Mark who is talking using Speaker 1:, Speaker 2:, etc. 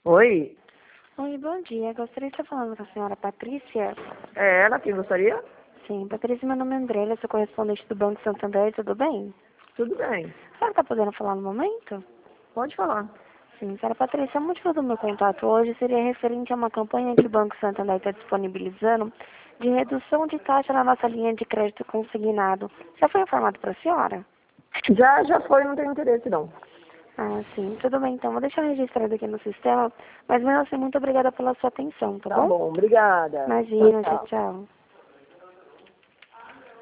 Speaker 1: Oi,
Speaker 2: Oi, bom dia. Gostaria de estar falando com a senhora Patrícia.
Speaker 1: é ela quem gostaria?
Speaker 2: Sim, Patrícia, meu nome é Andrélia, sou correspondente do Banco Santander, tudo bem?
Speaker 1: Tudo bem,
Speaker 2: A senhora está podendo falar no momento?
Speaker 1: pode falar.
Speaker 2: Sim, senhora Patrícia, o motivo do meu contato hoje seria referente a uma campanha que o Banco Santander está disponibilizando de redução de taxa na nossa linha de crédito consignado. Já foi informado para a senhora?
Speaker 1: Já foi, não tenho interesse não.
Speaker 2: Ah, sim, tudo bem, então vou deixar registrado aqui no sistema, mas mesmo assim, muito obrigada pela sua atenção, tá
Speaker 1: Tá
Speaker 2: bom?
Speaker 1: bom, obrigada.
Speaker 2: Imagina,
Speaker 1: Tchau,
Speaker 2: tchau,
Speaker 1: tchau.
Speaker 2: tchau.